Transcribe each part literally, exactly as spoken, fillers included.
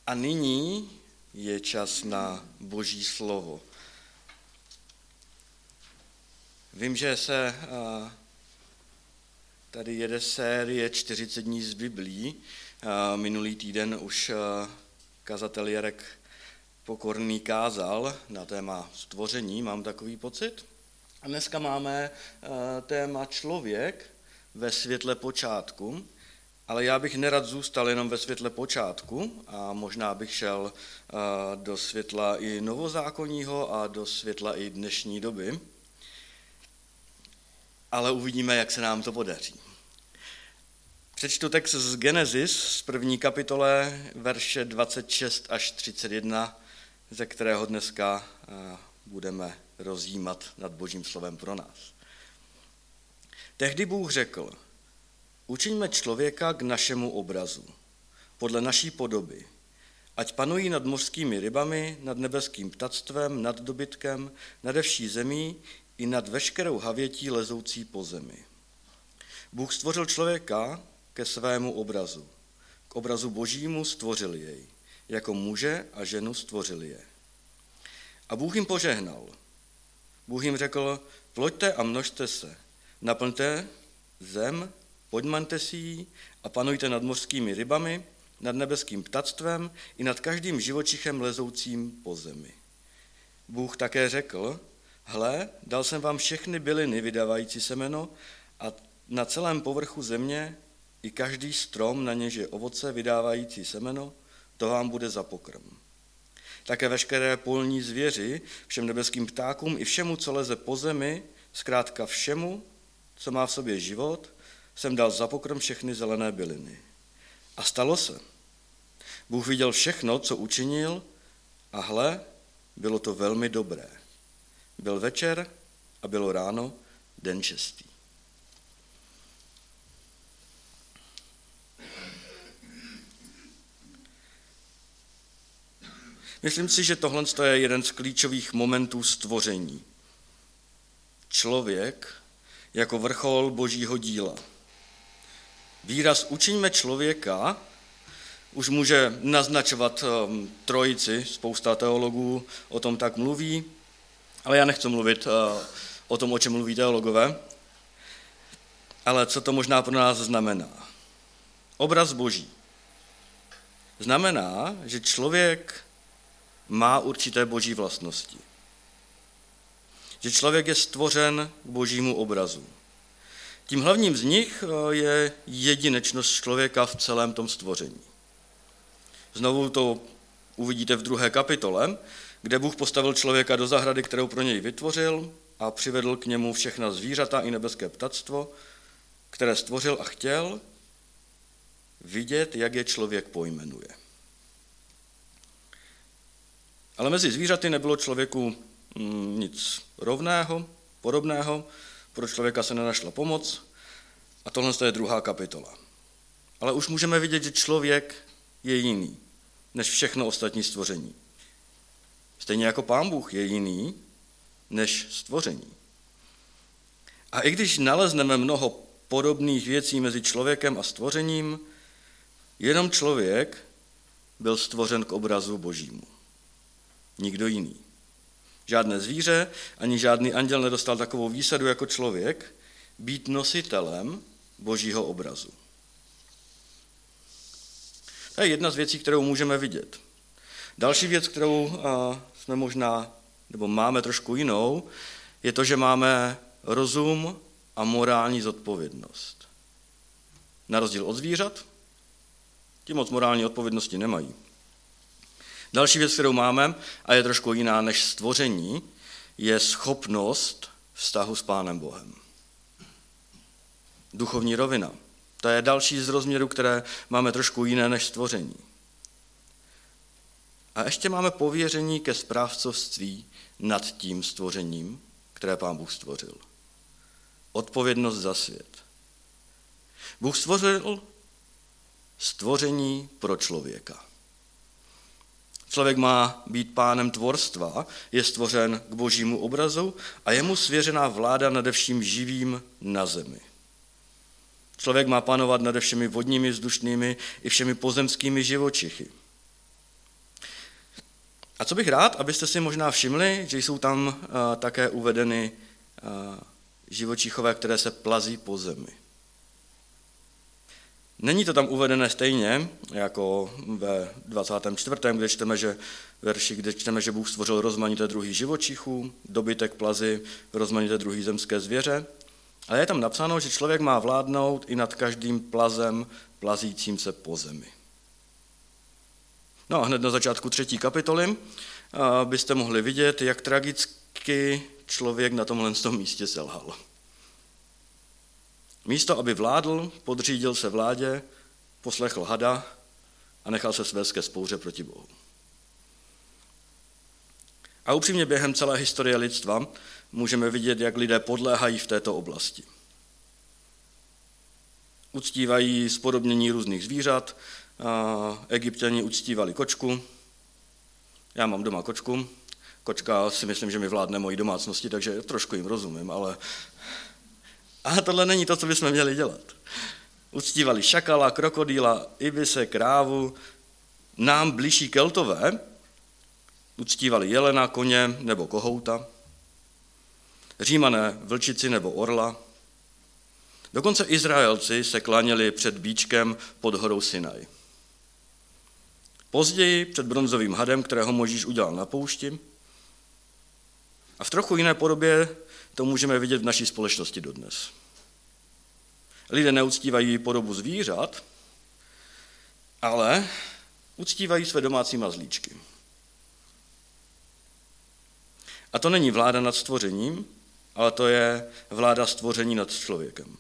A nyní je čas na Boží slovo. Vím, že se tady jede série čtyřicet dní z Biblí. Minulý týden už kazatel Jarek Pokorný kázal na téma stvoření, mám takový pocit. A dneska máme téma člověk ve světle počátku, ale já bych nerad zůstal jenom ve světle počátku a možná bych šel do světla i novozákonního a do světla i dnešní doby. Ale uvidíme, jak se nám to podaří. Přečtu text z Genesis z první kapitole, verše dvacet šest až třicet jedna, ze kterého dneska budeme rozjímat nad Božím slovem pro nás. Tehdy Bůh řekl: učiňme člověka k našemu obrazu, podle naší podoby, ať panují nad mořskými rybami, nad nebeským ptactvem, nad dobytkem, nade vší zemí i nad veškerou havětí lezoucí po zemi. Bůh stvořil člověka ke svému obrazu. K obrazu Božímu stvořil jej. Jako muže a ženu stvořil je. A Bůh jim požehnal. Bůh jim řekl: ploďte a množte se, naplňte zem, podmaňte si ji a panujte nad mořskými rybami, nad nebeským ptactvem i nad každým živočichem lezoucím po zemi. Bůh také řekl: hle, dal jsem vám všechny byliny vydávající semeno a na celém povrchu země i každý strom, na něž je ovoce vydávající semeno, to vám bude za pokrm. Také veškeré polní zvěři, všem nebeským ptákům i všemu, co leze po zemi, zkrátka všemu, co má v sobě život, jsem dal za pokrm všechny zelené byliny. A stalo se. Bůh viděl všechno, co učinil, a hle, bylo to velmi dobré. Byl večer a bylo ráno, den šestý. Myslím si, že tohle je jeden z klíčových momentů stvoření. Člověk jako vrchol Božího díla. Výraz učiňme člověka už může naznačovat um, trojici, spousta teologů o tom tak mluví, ale já nechci mluvit uh, o tom, o čem mluví teologové, ale co to možná pro nás znamená. Obraz Boží. Znamená, že člověk má určité boží vlastnosti. Že člověk je stvořen k Božímu obrazu. Tím hlavním z nich je jedinečnost člověka v celém tom stvoření. Znovu to uvidíte v druhé kapitole, kde Bůh postavil člověka do zahrady, kterou pro něj vytvořil, a přivedl k němu všechna zvířata i nebeské ptactvo, které stvořil a chtěl vidět, jak je člověk pojmenuje. Ale mezi zvířaty nebylo člověku nic rovného, podobného, pro člověka se nenašla pomoc, a tohle je druhá kapitola. Ale už můžeme vidět, že člověk je jiný než všechno ostatní stvoření. Stejně jako Pán Bůh je jiný než stvoření. A i když nalezneme mnoho podobných věcí mezi člověkem a stvořením, jenom člověk byl stvořen k obrazu Božímu. Nikdo jiný. Žádné zvíře ani žádný anděl nedostal takovou výsadu jako člověk být nositelem Božího obrazu. To je jedna z věcí, kterou můžeme vidět. Další věc, kterou jsme možná, nebo máme trošku jinou, je to, že máme rozum a morální zodpovědnost. Na rozdíl od zvířat, ti moc morální odpovědnosti nemají. Další věc, kterou máme, a je trošku jiná než stvoření, je schopnost vztahu s Pánem Bohem. Duchovní rovina. To je další z rozměrů, které máme trošku jiné než stvoření. A ještě máme pověření ke správcovství nad tím stvořením, které Pán Bůh stvořil. Odpovědnost za svět. Bůh stvořil stvoření pro člověka. Člověk má být pánem tvorstva, je stvořen k Božímu obrazu a je mu svěřená vláda nade vším živým na zemi. Člověk má panovat nade všemi vodními, vzdušnými i všemi pozemskými živočichy. A co bych rád, abyste si možná všimli, že jsou tam uh, také uvedeny uh, živočichové, které se plazí po zemi. Není to tam uvedené stejně, jako ve dvacátém čtvrtém, kde čteme, že verši, kde čteme, že Bůh stvořil rozmanité druhy živočichů, dobytek, plazy, rozmanité druhy zemské zvěře. Ale je tam napsáno, že člověk má vládnout i nad každým plazem plazícím se po zemi. No a hned na začátku třetí kapitoly byste mohli vidět, jak tragicky člověk na tomhle místě selhal. Místo, aby vládl, podřídil se vládě, poslechl hada a nechal se svést ke vzpouře proti Bohu. A upřímně během celé historie lidstva můžeme vidět, jak lidé podléhají v této oblasti. Uctívají spodobnění různých zvířat, Egypťani uctívali kočku, já mám doma kočku, kočka si myslím, že mi vládne mojí domácnosti, takže trošku jim rozumím, ale a tohle není to, co bychom měli dělat. Uctívali šakala, krokodýla, ibise, krávu, nám blížší Keltové uctívali jelena, koně nebo kohouta, Římané vlčici nebo orla. Dokonce Izraelci se klaněli před býčkem pod horou Sinaj. Později před bronzovým hadem, kterého Mojžíš udělal na poušti. A v trochu jiné podobě to můžeme vidět v naší společnosti dodnes. Lidé neuctívají podobu zvířat, ale uctívají své domácí mazlíčky. A to není vláda nad stvořením, ale to je vláda stvoření nad člověkem.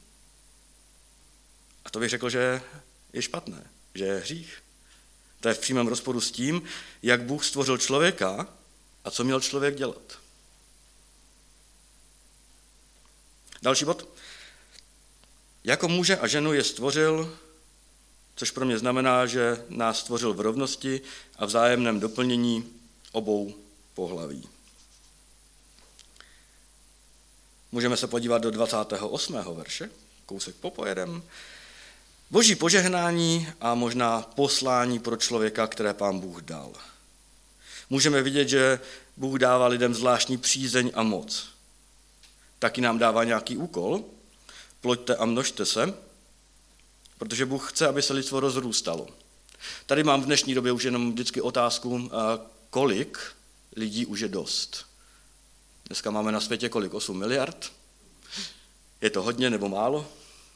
A to bych řekl, že je špatné, že je hřích. To je v přímém rozporu s tím, jak Bůh stvořil člověka a co měl člověk dělat. Další bod. Jako muže a ženu je stvořil, což pro mě znamená, že nás stvořil v rovnosti a vzájemném doplnění obou pohlaví. Můžeme se podívat do dvacátého osmého verše, kousek popojedem. Boží požehnání a možná poslání pro člověka, které Pán Bůh dal. Můžeme vidět, že Bůh dává lidem zvláštní přízeň a moc. Taky nám dává nějaký úkol, ploďte a množte se, protože Bůh chce, aby se lidstvo rozrůstalo. Tady mám v dnešní době už jenom vždycky otázku, kolik lidí už je dost. Dneska máme na světě kolik? osm miliard? Je to hodně nebo málo?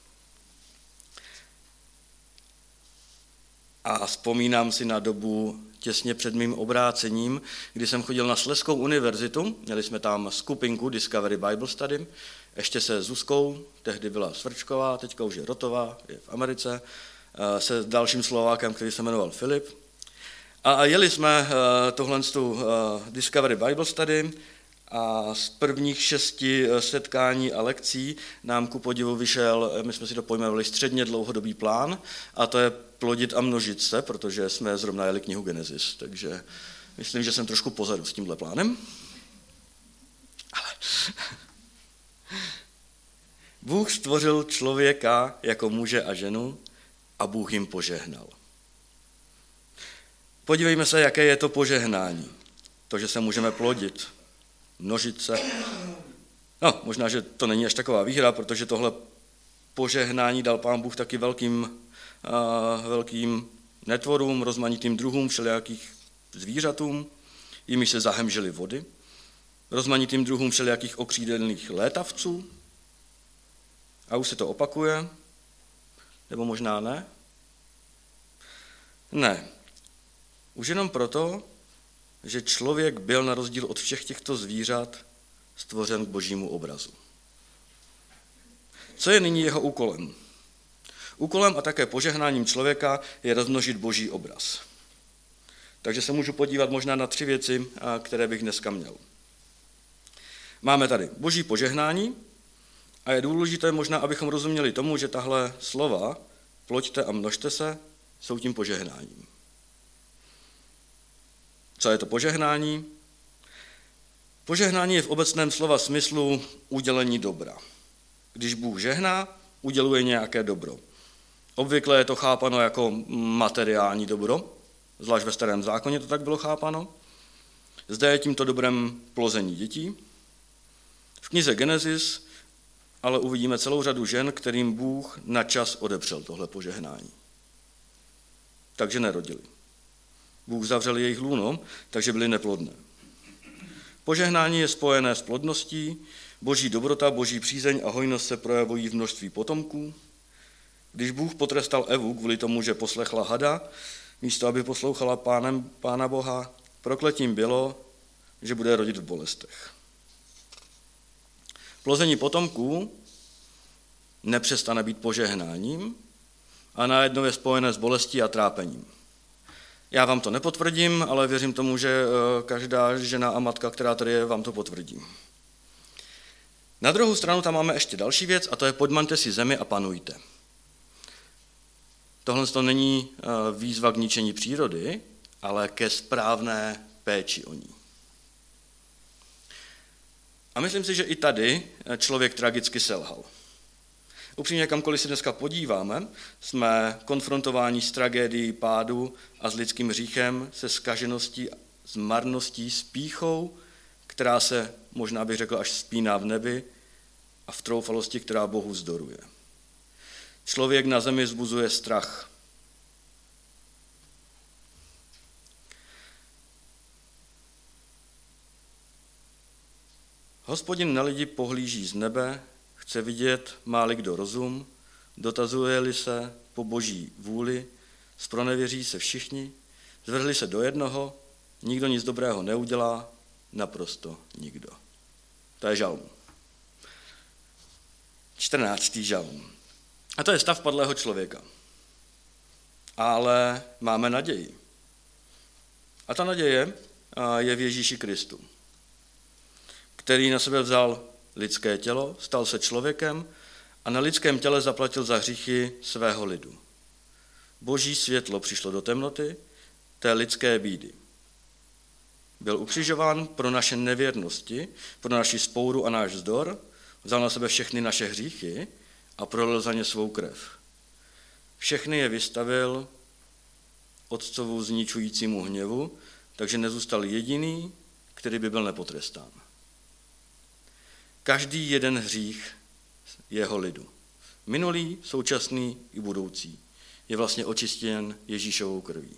A vzpomínám si na dobu těsně před mým obrácením, kdy jsem chodil na Slezskou univerzitu, měli jsme tam skupinku Discovery Bible Study, ještě se Zuzkou, tehdy byla Svrčková, teďka už je Rotová, je v Americe, se dalším Slovákem, který se jmenoval Filip. A jeli jsme tohle Discovery Bible Study a z prvních šesti setkání a lekcí nám ku podivu vyšel, my jsme si to pojmenovali středně dlouhodobý plán, a to je plodit a množit se, protože jsme zrovna jeli knihu Genesis, takže myslím, že jsem trošku pozadu s tímhle plánem. Ale Bůh stvořil člověka jako muže a ženu a Bůh jim požehnal. Podívejme se, jaké je to požehnání. To, že se můžeme plodit, množit se. No, možná, že to není až taková výhra, protože tohle požehnání dal Pán Bůh taky velkým, uh, velkým netvorům, rozmanitým druhům, všelijakých zvířatům, jimi se zahemžily vody, rozmanitým druhům všelijakých okřídlených létavců. A už se to opakuje, nebo možná ne? Ne. Už jenom proto, že člověk byl na rozdíl od všech těchto zvířat stvořen k božímu obrazu. Co je nyní jeho úkolem? Úkolem a také požehnáním člověka je rozmnožit boží obraz. Takže se můžu podívat možná na tři věci, které bych dneska měl. Máme tady boží požehnání a je důležité možná, abychom rozuměli tomu, že tahle slova, ploďte a množte se, jsou tím požehnáním. Co je to požehnání? Požehnání je v obecném slova smyslu udělení dobra. Když Bůh žehná, uděluje nějaké dobro. Obvykle je to chápano jako materiální dobro, zvlášť ve Starém zákoně to tak bylo chápano. Zde je tímto dobrem plození dětí. V knize Genesis ale uvidíme celou řadu žen, kterým Bůh na čas odepřel tohle požehnání. Takže nerodili. Bůh zavřel jejich lůno, takže byly neplodné. Požehnání je spojené s plodností, boží dobrota, boží přízeň a hojnost se projevují v množství potomků. Když Bůh potrestal Evu kvůli tomu, že poslechla hada, místo aby poslouchala pánem, Pána Boha, prokletím bylo, že bude rodit v bolestech. Plození potomků nepřestane být požehnáním a najednou je spojené s bolestí a trápením. Já vám to nepotvrdím, ale věřím tomu, že každá žena a matka, která tady je, vám to potvrdí. Na druhou stranu tam máme ještě další věc a to je podmaňte si zemi a panujte. Tohle to není výzva k ničení přírody, ale ke správné péči o ní. A myslím si, že i tady člověk tragicky selhal. Upřímně, kamkoliv se dneska podíváme, jsme konfrontováni s tragédií pádu a s lidským hříchem, se zkažeností, s marností, s pýchou, která se, možná bych řekl, až spíná v nebi a v troufalosti, která Bohu vzdoruje. Člověk na zemi vzbuzuje strach. Hospodin na lidi pohlíží z nebe, chce vidět, má-li kdo rozum, dotazuje-li se po boží vůli, zpronevěří se všichni, zvrhli se do jednoho, nikdo nic dobrého neudělá, naprosto nikdo. To je žalm. čtrnáctý žalm. A to je stav padlého člověka. Ale máme naději. A ta naděje je v Ježíši Kristu, který na sebe vzal lidské tělo, stal se člověkem a na lidském těle zaplatil za hříchy svého lidu. Boží světlo přišlo do temnoty, té lidské bídy. Byl ukřižován pro naše nevěrnosti, pro naši spouru a náš vzdor, vzal na sebe všechny naše hříchy a prolil za ně svou krev. Všechny je vystavil otcovu zničujícímu hněvu, takže nezůstal jediný, který by byl nepotrestán. Každý jeden hřích jeho lidu, minulý, současný i budoucí, je vlastně očištěn Ježíšovou krví.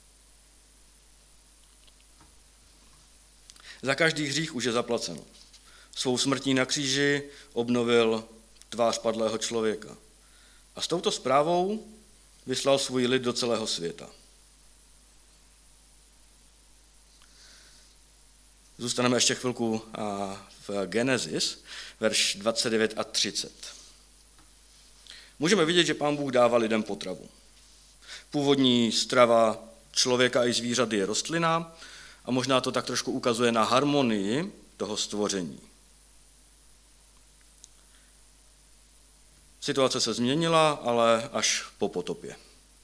Za každý hřích už je zaplaceno. Svou smrtí na kříži obnovil tvář padlého člověka. A s touto zprávou vyslal svůj lid do celého světa. Zůstaneme ještě chvilku v Genesis, verš dvacet devět a třicet. Můžeme vidět, že Pán Bůh dává lidem potravu. Původní strava člověka i zvířat je rostlina a možná to tak trošku ukazuje na harmonii toho stvoření. Situace se změnila, ale až po potopě,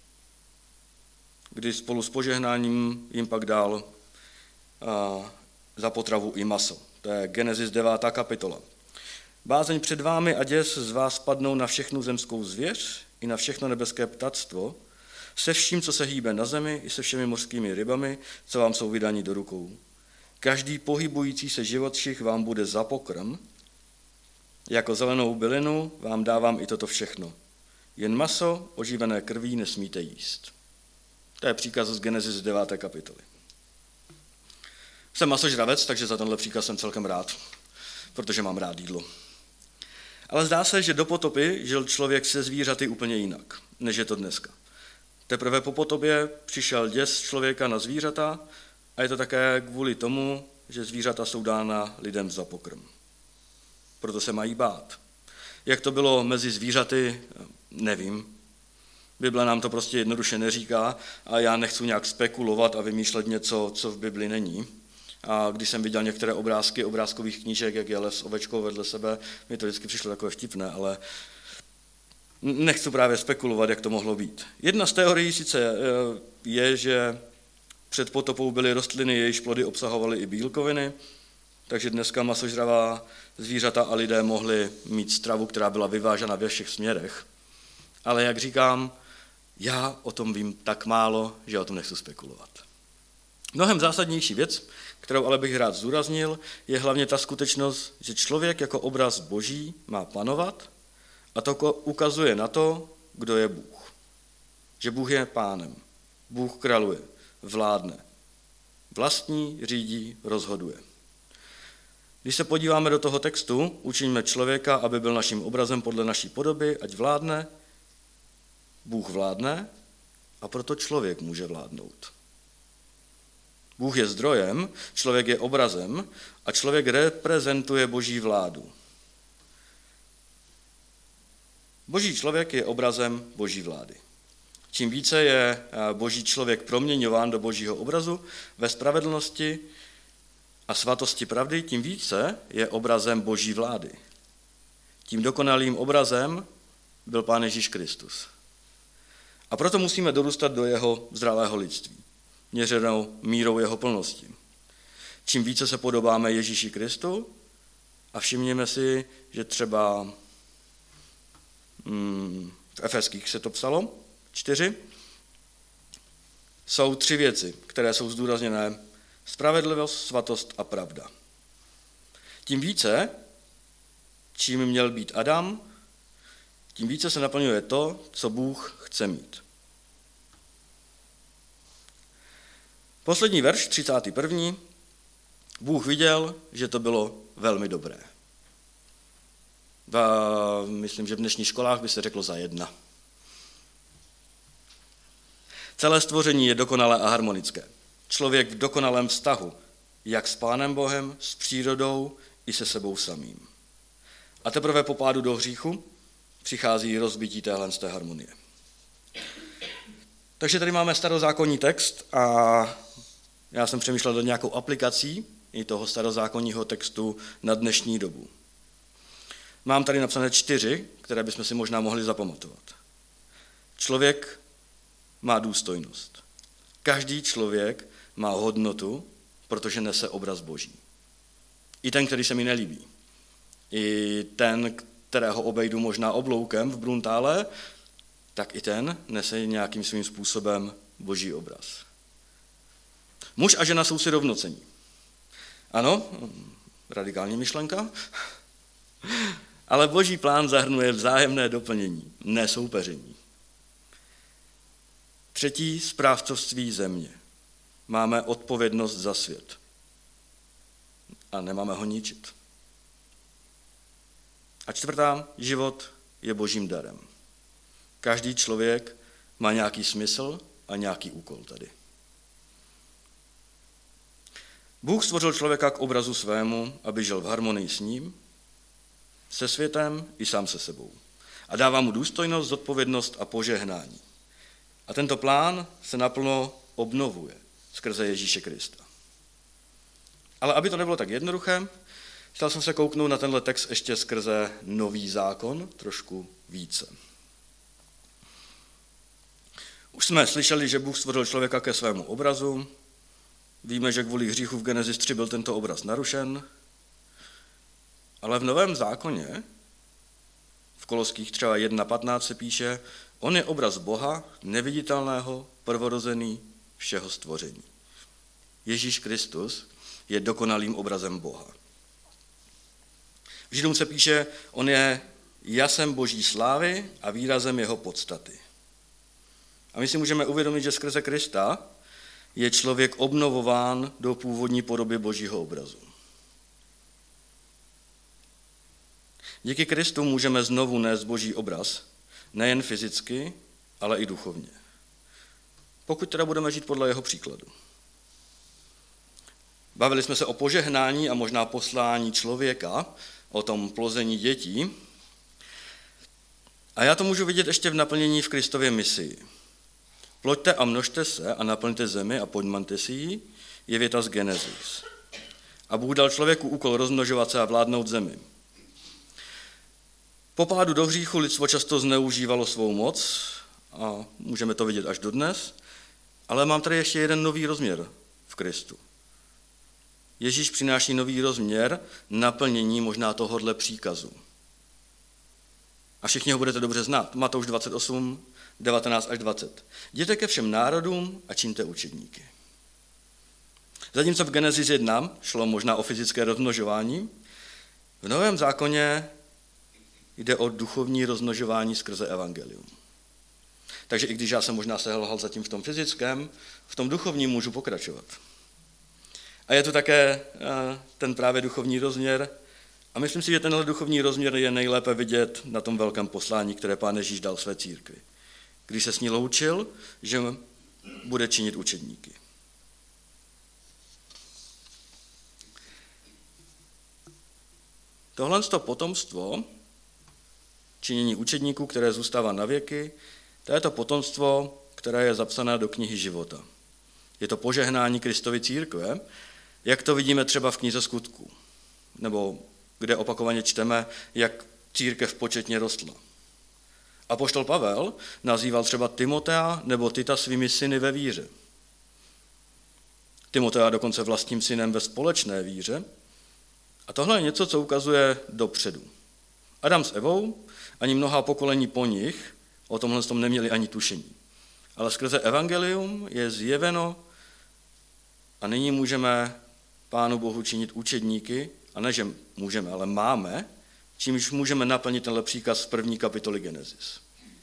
kdy spolu s požehnáním jim pak dal a, za potravu i maso. To je Genesis devátá kapitola. Bázeň před vámi a děs z vás padnou na všechnu zemskou zvěř i na všechno nebeské ptactvo, se vším, co se hýbe na zemi, i se všemi mořskými rybami, co vám jsou vydáni do rukou. Každý pohybující se životšich vám bude za pokrm, jako zelenou bylinu vám dávám i toto všechno. Jen maso oživené krví nesmíte jíst. To je příkaz z Genesis deváté kapitoly. Jsem masožravec, takže za tenhle příkaz jsem celkem rád, protože mám rád jídlo. Ale zdá se, že do potopy žil člověk se zvířaty úplně jinak, než je to dneska. Teprve po potopě přišel děs člověka na zvířata a je to také kvůli tomu, že zvířata jsou dána lidem za pokrm. Proto se mají bát. Jak to bylo mezi zvířaty, nevím. Bible nám to prostě jednoduše neříká a já nechci nějak spekulovat a vymýšlet něco, co v Bibli není. A když jsem viděl některé obrázky obrázkových knížek, jak je lev s ovečkou vedle sebe, mi to vždycky přišlo takové vtipné, ale nechci právě spekulovat, jak to mohlo být. Jedna z teorií sice je, že před potopou byly rostliny, jejichž plody obsahovaly i bílkoviny, takže dneska masožravá zvířata a lidé mohli mít stravu, která byla vyvážena ve všech směrech. Ale jak říkám, já o tom vím tak málo, že o tom nechci spekulovat. Mnohem zásadnější věc, kterou ale bych rád zdůraznil, je hlavně ta skutečnost, že člověk jako obraz Boží má panovat a to ukazuje na to, kdo je Bůh. Že Bůh je pánem, Bůh králuje, vládne, vlastní, řídí, rozhoduje. Když se podíváme do toho textu, učiňme člověka, aby byl naším obrazem podle naší podoby, ať vládne, Bůh vládne a proto člověk může vládnout. Bůh je zdrojem, člověk je obrazem a člověk reprezentuje Boží vládu. Boží člověk je obrazem Boží vlády. Čím více je Boží člověk proměňován do Božího obrazu ve spravedlnosti a svatosti pravdy, tím více je obrazem Boží vlády. Tím dokonalým obrazem byl Pán Ježíš Kristus. A proto musíme dorůstat do jeho zralého lidství, měřenou mírou jeho plnosti. Čím více se podobáme Ježíši Kristu, a všimněme si, že třeba hmm, v Efeských se to psalo, čtyři, jsou tři věci, které jsou zdůrazněné: spravedlivost, svatost a pravda. Tím více, čím měl být Adam, tím více se naplňuje to, co Bůh chce mít. Poslední verš, třicátý první. Bůh viděl, že to bylo velmi dobré. A myslím, že v dnešních školách by se řeklo za jedna. Celé stvoření je dokonalé a harmonické. Člověk v dokonalém vztahu, jak s Pánem Bohem, s přírodou i se sebou samým. A teprve po pádu do hříchu přichází rozbití téhle z té harmonie. Takže tady máme starozákonní text a já jsem přemýšlel do nějakou aplikací i toho starozákonního textu na dnešní dobu. Mám tady napsané čtyři, které bychom si možná mohli zapamatovat. Člověk má důstojnost. Každý člověk má hodnotu, protože nese obraz Boží. I ten, který se mi nelíbí. I ten, kterého obejdu možná obloukem v Bruntále, tak i ten nese nějakým svým způsobem Boží obraz. Muž a žena jsou si rovnocenní. Ano, radikální myšlenka, ale Boží plán zahrnuje vzájemné doplnění, ne soupeření. Třetí, správcovství země. Máme odpovědnost za svět a nemáme ho ničit. A čtvrtá, život je Božím darem. Každý člověk má nějaký smysl a nějaký úkol tady. Bůh stvořil člověka k obrazu svému, aby žil v harmonii s ním, se světem i sám se sebou. A dává mu důstojnost, zodpovědnost a požehnání. A tento plán se naplno obnovuje skrze Ježíše Krista. Ale aby to nebylo tak jednoduché, chtěl jsem se kouknout na tenhle text ještě skrze Nový zákon trošku více. Už jsme slyšeli, že Bůh stvořil člověka ke svému obrazu. Víme, že kvůli hříchu v Genesis tři byl tento obraz narušen. Ale v Novém zákoně, v Koloských třeba jedna patnáct se píše, on je obraz Boha, neviditelného, prvorozený všeho stvoření. Ježíš Kristus je dokonalým obrazem Boha. V Židům se píše, on je jasem Boží slávy a výrazem jeho podstaty. A my si můžeme uvědomit, že skrze Krista je člověk obnovován do původní podoby Božího obrazu. Díky Kristu můžeme znovu nést Boží obraz, nejen fyzicky, ale i duchovně. Pokud teda budeme žít podle jeho příkladu. Bavili jsme se o požehnání a možná poslání člověka, o tom plození dětí. A já to můžu vidět ještě v naplnění v Kristově misii. Ploďte a množte se a naplňte zemi a podmaňte si ji, je věta z Genesis. A Bůh dal člověku úkol rozmnožovat se a vládnout zemi. Po pádu do hříchu lidstvo často zneužívalo svou moc a můžeme to vidět až dodnes, ale mám tady ještě jeden nový rozměr v Kristu. Ježíš přináší nový rozměr naplnění možná tohohle příkazu. A všichni ho budete dobře znát. Matouš dvacet osm, devatenáct až dvacet. Jděte ke všem národům a čiňte učedníky. Zatímco v Genesis jedna šlo možná o fyzické rozmnožování, v Novém zákoně jde o duchovní rozmnožování skrze evangelium. Takže i když já jsem možná selhal zatím v tom fyzickém, v tom duchovním můžu pokračovat. A je tu také ten právě duchovní rozměr. A myslím si, že tenhle duchovní rozměr je nejlépe vidět na tom velkém poslání, které Pán Ježíš dal své církvi. Když se s ní loučil, že bude činit učedníky. Tohle potomstvo, činění učedníků, které zůstává na věky, to je to potomstvo, které je zapsané do knihy života. Je to požehnání Kristovy církve, jak to vidíme třeba v knize Skutků, nebo kde opakovaně čteme, jak církev početně rostla. Apoštol Pavel nazýval třeba Timotea nebo Tita svými syny ve víře. Timotea dokonce vlastním synem ve společné víře. A tohle je něco, co ukazuje dopředu. Adam s Evou, ani mnoha pokolení po nich o tomhle tom neměli ani tušení. Ale skrze evangelium je zjeveno a nyní můžeme Pánu Bohu činit učedníky, a ne, že můžeme, ale máme, čímž můžeme naplnit tenhle příkaz z první kapitoly Genesis.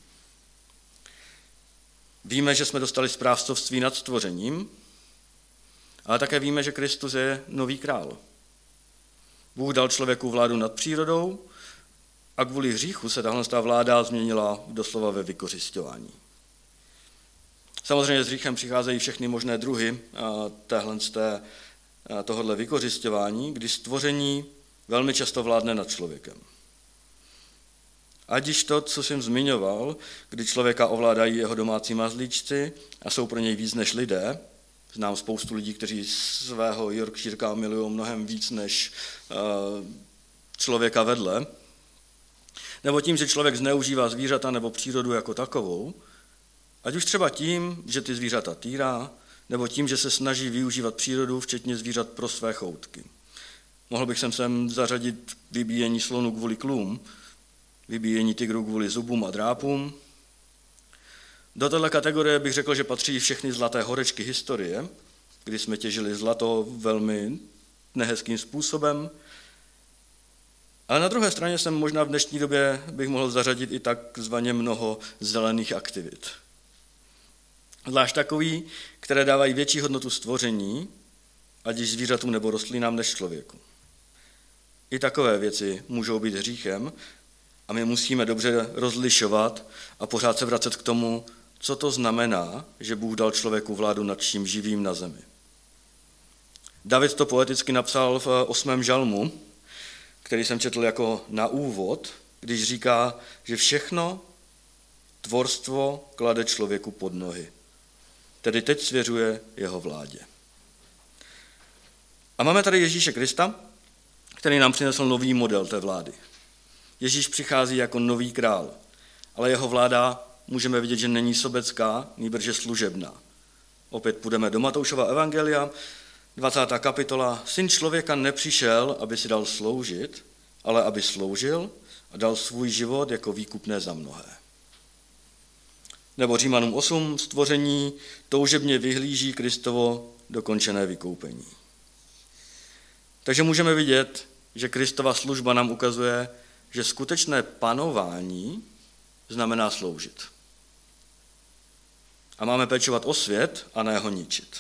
Víme, že jsme dostali správcovství nad stvořením, ale také víme, že Kristus je nový král. Bůh dal člověku vládu nad přírodou a kvůli hříchu se tahle vláda změnila doslova ve vykořisťování. Samozřejmě s hříchem přicházejí všechny možné druhy téhle, tohohle vykořisťování, kdy stvoření velmi často vládne nad člověkem. Ať již to, co jsem zmiňoval, kdy člověka ovládají jeho domácí mazlíčci a jsou pro něj víc než lidé. Znám spoustu lidí, kteří svého Yorkshireka milují mnohem víc než člověka vedle. Nebo tím, že člověk zneužívá zvířata nebo přírodu jako takovou, ať už třeba tím, že ty zvířata týrá, nebo tím, že se snaží využívat přírodu, včetně zvířat pro své choutky. Mohl bych sem sem zařadit vybíjení slonů kvůli klům, vybíjení tygru kvůli zubům a drápům. Do této kategorie bych řekl, že patří všechny zlaté horečky historie, kdy jsme těžili zlato velmi nehezkým způsobem. Ale na druhé straně jsem možná v dnešní době bych mohl zařadit i takzvaně mnoho zelených aktivit. Zvlášť takový, které dávají větší hodnotu stvoření, ať již zvířatům nebo rostlinám než člověku. I takové věci můžou být hříchem a my musíme dobře rozlišovat a pořád se vracet k tomu, co to znamená, že Bůh dal člověku vládu nad vším živým na zemi. David to poeticky napsal v osmém žalmu, který jsem četl jako na úvod, když říká, že všechno tvorstvo klade člověku pod nohy. Tedy teď svěřuje jeho vládě. A máme tady Ježíše Krista, který nám přinesl nový model té vlády. Ježíš přichází jako nový král, ale jeho vláda můžeme vidět, že není sobecká, nýbrž je služebná. Opět půjdeme do Matoušova evangelia, dvacátá kapitola. Syn člověka nepřišel, aby si dal sloužit, ale aby sloužil a dal svůj život jako výkupné za mnohé. Nebo Římanům osm, stvoření toužebně vyhlíží Kristovo dokončené vykoupení. Takže můžeme vidět, že Kristova služba nám ukazuje, že skutečné panování znamená sloužit. A máme pečovat o svět a ne ho ničit.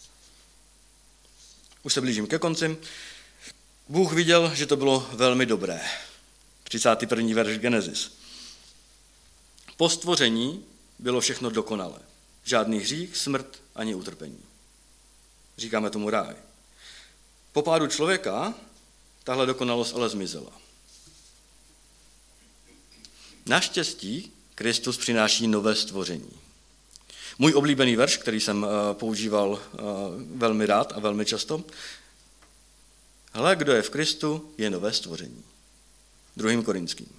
Už se blížím ke konci. Bůh viděl, že to bylo velmi dobré. třicátý první verš Genesis. Po stvoření bylo všechno dokonalé. Žádný hřích, smrt ani utrpení. Říkáme tomu ráj. Po pádu člověka tahle dokonalost ale zmizela. Naštěstí Kristus přináší nové stvoření. Můj oblíbený verš, který jsem používal velmi rád a velmi často. Hle, kdo je v Kristu, je nové stvoření. Druhým Korinským.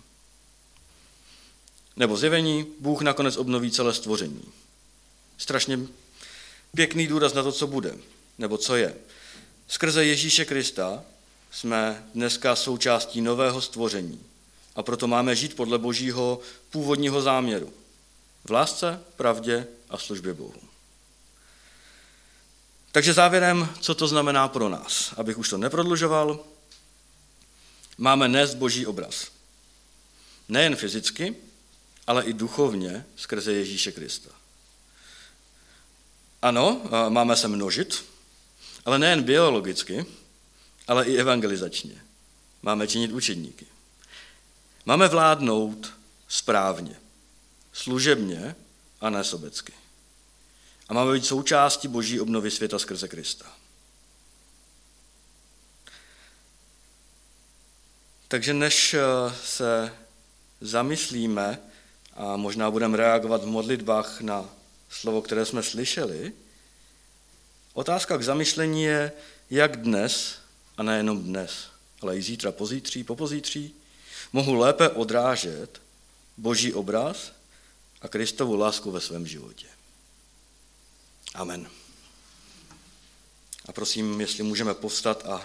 Nebo Zjevení, Bůh nakonec obnoví celé stvoření. Strašně pěkný důraz na to, co bude, nebo co je. Skrze Ježíše Krista jsme dneska součástí nového stvoření a proto máme žít podle Božího původního záměru. V lásce, pravdě a službě Bohu. Takže závěrem, co to znamená pro nás? Abych už to neprodlužoval, máme nést Boží obraz. Nejen fyzicky, ale i duchovně skrze Ježíše Krista. Ano, máme se množit, ale nejen biologicky, ale i evangelizačně. Máme činit učedníky. Máme vládnout správně, služebně a ne sobecky. A máme být součástí Boží obnovy světa skrze Krista. Takže než se zamyslíme a možná budeme reagovat v modlitbách na slovo, které jsme slyšeli, otázka k zamyšlení je, jak dnes, a nejenom dnes, ale i zítra, pozítří, popozítří, mohu lépe odrážet Boží obraz a Kristovu lásku ve svém životě. Amen. A prosím, jestli můžeme povstat a